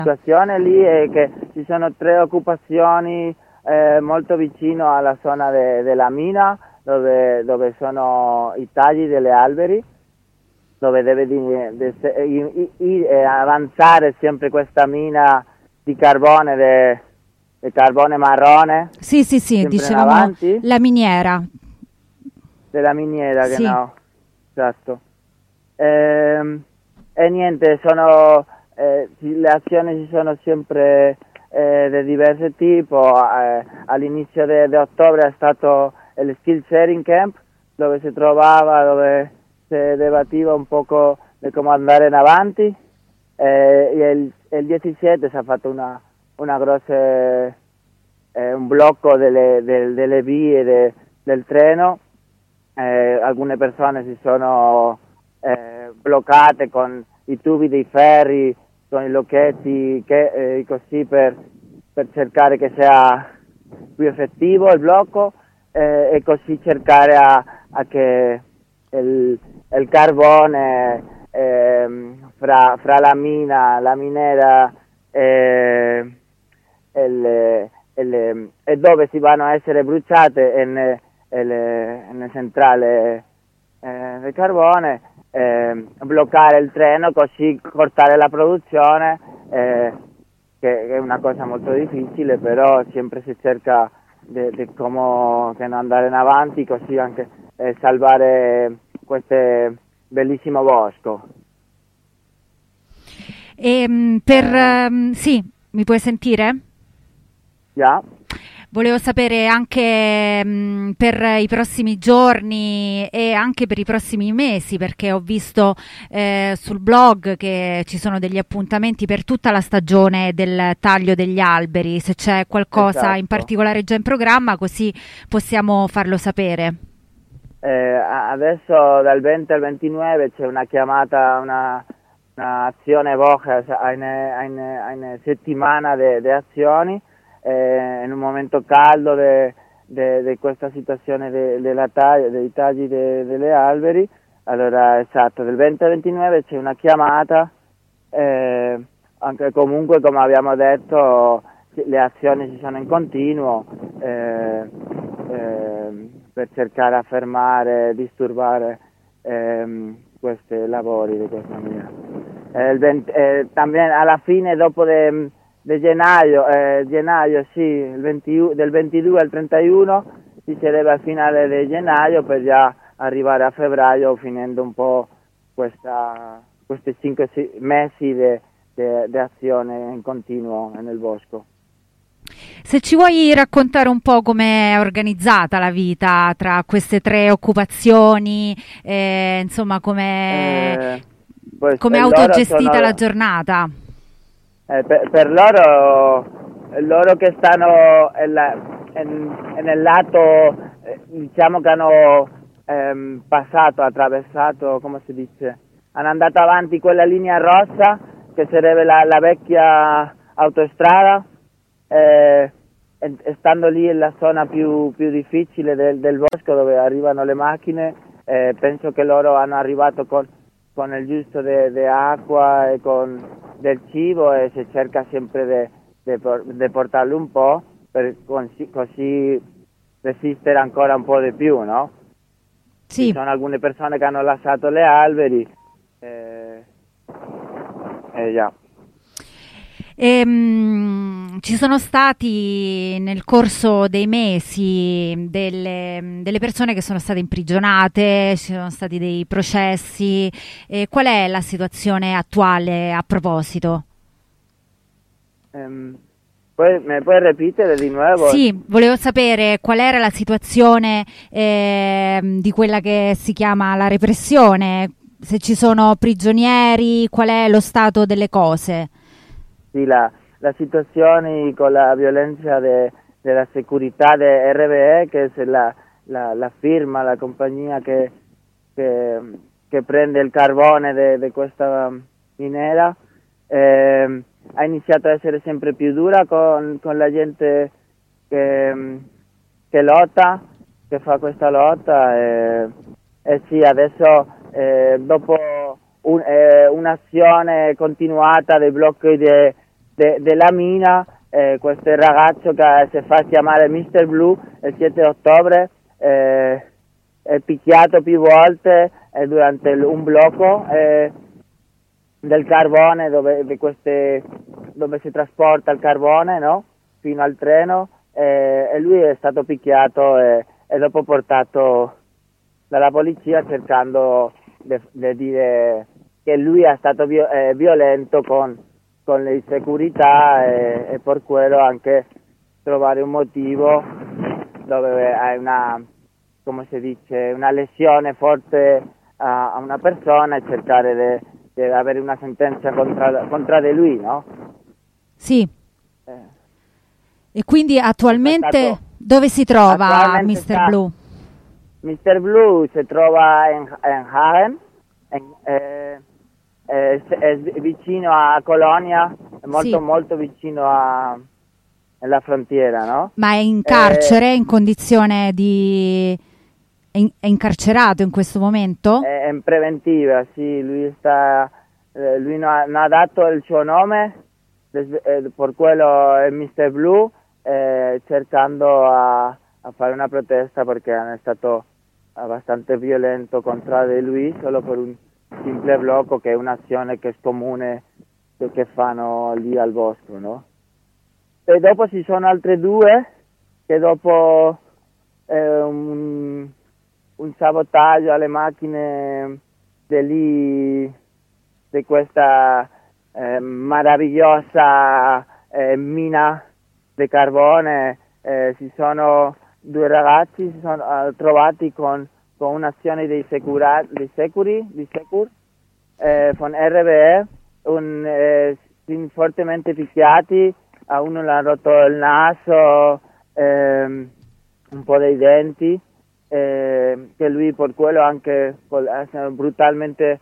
La situazione lì è che ci sono 3 occupazioni molto vicino alla zona della mina, dove sono i tagli degli alberi, dove deve avanzare sempre questa mina di carbone, di carbone marrone. Sì, dicevamo la miniera. Della miniera, sì. Genau, esatto. E niente, le azioni ci sono sempre di diverso tipo. All'inizio di ottobre è stato il Skill Sharing Camp, dove si trovava, dove si debatteva un poco di come andare in avanti. E il 17 si è fatto una grossa, un blocco delle vie del treno. Alcune persone si sono bloccate con i tubi dei ferri, con i lucchetti, così per cercare che sia più effettivo il blocco, e così cercare a che il carbone fra la minera e dove si vanno a essere bruciate nella centrale del carbone, bloccare il treno, così cortare la produzione, che è una cosa molto difficile, però sempre si cerca di come che non andare in avanti, così anche salvare questo bellissimo bosco. Sì, mi puoi sentire? Yeah. Volevo sapere anche per i prossimi giorni e anche per i prossimi mesi, perché ho visto sul blog che ci sono degli appuntamenti per tutta la stagione del taglio degli alberi, se c'è qualcosa in particolare già in programma, così possiamo farlo sapere. Adesso dal 20 al 29 c'è una chiamata, una azione Woche, una settimana di azioni. In un momento caldo di questa situazione dei tagli degli alberi. Allora, esatto, del 20 al 29 c'è una chiamata, anche comunque, come abbiamo detto, le azioni ci sono in continuo, per cercare di fermare, disturbare questi lavori di questa maniera. También alla fine, dopo di gennaio sì, del 22 al 31 si celebra il finale di gennaio, per già arrivare a febbraio, finendo un po' questi 5 mesi di azione in continuo nel bosco. Se ci vuoi raccontare un po' com'è organizzata la vita tra queste 3 occupazioni, insomma come autogestita la giornata? Per loro che stanno nel lato, diciamo che hanno attraversato, come si dice, hanno andato avanti quella linea rossa che sarebbe la vecchia autostrada, stando lì nella zona più difficile del bosco, dove arrivano le macchine. Penso che loro hanno arrivato con il giusto di acqua e con del cibo, e si cerca sempre di portarlo un po' per così resistere ancora un po' di più, no? Sì. Ci sono alcune persone che hanno lasciato gli alberi già. Ci sono stati nel corso dei mesi delle persone che sono state imprigionate, ci sono stati dei processi. Qual è la situazione attuale a proposito? Me puoi ripetere di nuovo? Sì, volevo sapere qual era la situazione di quella che si chiama la repressione, se ci sono prigionieri, qual è lo stato delle cose? Sì, la situazione con la violenza della sicurezza di RWE, che è la firma, la compagnia che prende il carbone di questa minera, ha iniziato a essere sempre più dura con la gente che lotta, che fa questa lotta, e sì, adesso dopo un'azione continuata dei blocchi della mina. Questo è il ragazzo che si fa chiamare Mr. Blue. Il 7 ottobre è picchiato più volte durante un blocco del carbone dove si trasporta il carbone, no? Fino al treno, e lui è stato picchiato e dopo portato dalla polizia, cercando di dire che lui è stato violento con le securità, e per quello anche trovare un motivo dove hai come si dice, una lesione forte a una persona e cercare di avere una sentenza contro di lui, no? Sì. E quindi attualmente dove si trova Mr. Blue? Mr. Blue si trova in Hagen, è vicino a Colonia, è molto vicino alla frontiera, no? Ma è in carcere, in condizione di... è incarcerato in questo momento? È in preventiva, sì, lui non ha dato il suo nome, per quello è Mr. Blue, cercando a fare una protesta perché è stato abbastanza violento contro di lui solo per un simple blocco, che è un'azione che è comune che fanno lì al bosco, no? E dopo ci sono altre due che dopo un sabotaggio alle macchine di questa meravigliosa mina di carbone, si sono due ragazzi si sono trovati con un'azione di Secur, con RBE, fortemente picchiati. A uno le ha rotto il naso, un po' dei denti, che lui per quello anche brutalmente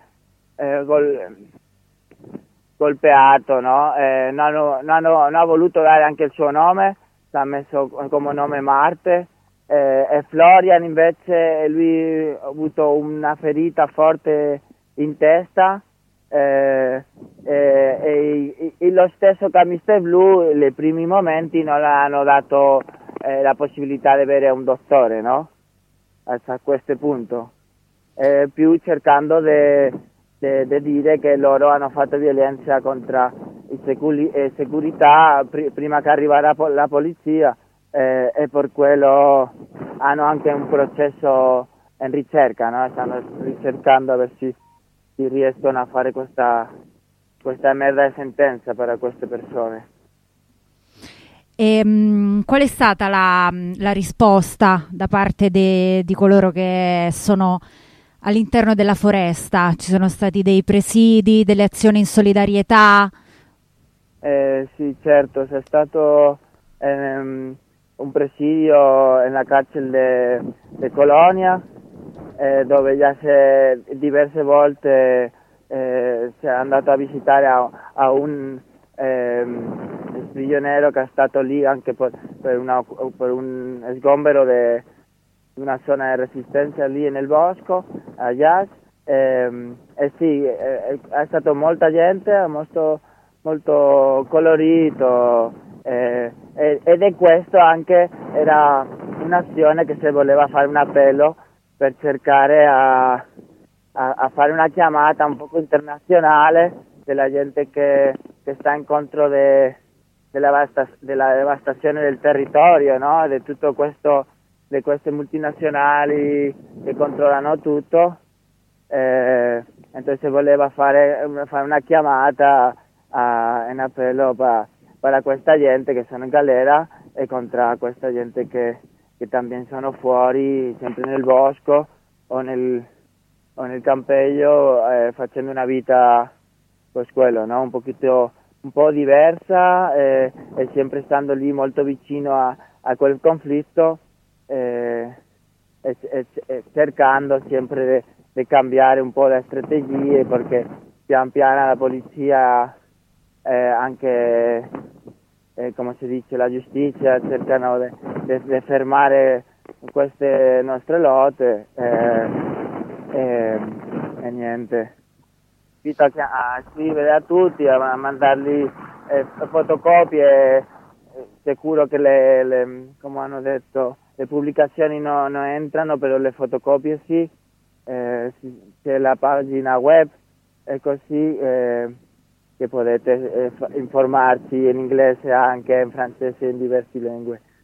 golpeato, no? Non ha voluto dare anche il suo nome, si è messo come nome Marte. E Florian invece, lui ha avuto una ferita forte in testa, e lo stesso che Mr. Blue, nei primi momenti non hanno dato la possibilità di avere un dottore, no? A questo punto, più cercando di dire che loro hanno fatto violenza contro i securità prima che arrivara la polizia, e per quello hanno anche un processo in ricerca, no? Stanno ricercando a ver si riescono a fare questa merda di sentenza per queste persone. E qual è stata la risposta da parte di coloro che sono all'interno della foresta? Ci sono stati dei presidi, delle azioni in solidarietà? Sì, certo, c'è stato un presidio nella carcere di Colonia, dove già diverse volte si è andato a visitare a un prigioniero che è stato lì anche per un sgombero di una zona di resistenza lì nel bosco, a Jazz. Sì, è stato molta gente, molto colorito, ed è questo anche era un'azione che si voleva fare un appello per cercare a fare una chiamata un poco internazionale della gente che sta incontro della devastazione del territorio, no? Di tutto questo, di queste multinazionali che controllano tutto. Entonces voleva fare una chiamata in appello para questa gente che sono in galera e contro questa gente che también sono fuori, sempre nel bosco o nel campeggio, facendo una vita pues quello, no? Un po' diversa, e sempre stando lì molto vicino a quel conflitto, e cercando sempre di cambiare un po' le strategie, perché pian piano la polizia, anche come si dice, la giustizia, cercano di fermare queste nostre lotte, e niente. Invito a scrivere a tutti, a mandarli fotocopie, sicuro che come hanno detto, le pubblicazioni non entrano, però le fotocopie sì, c'è la pagina web e così che potete informarci in inglese, anche in francese, in diverse lingue.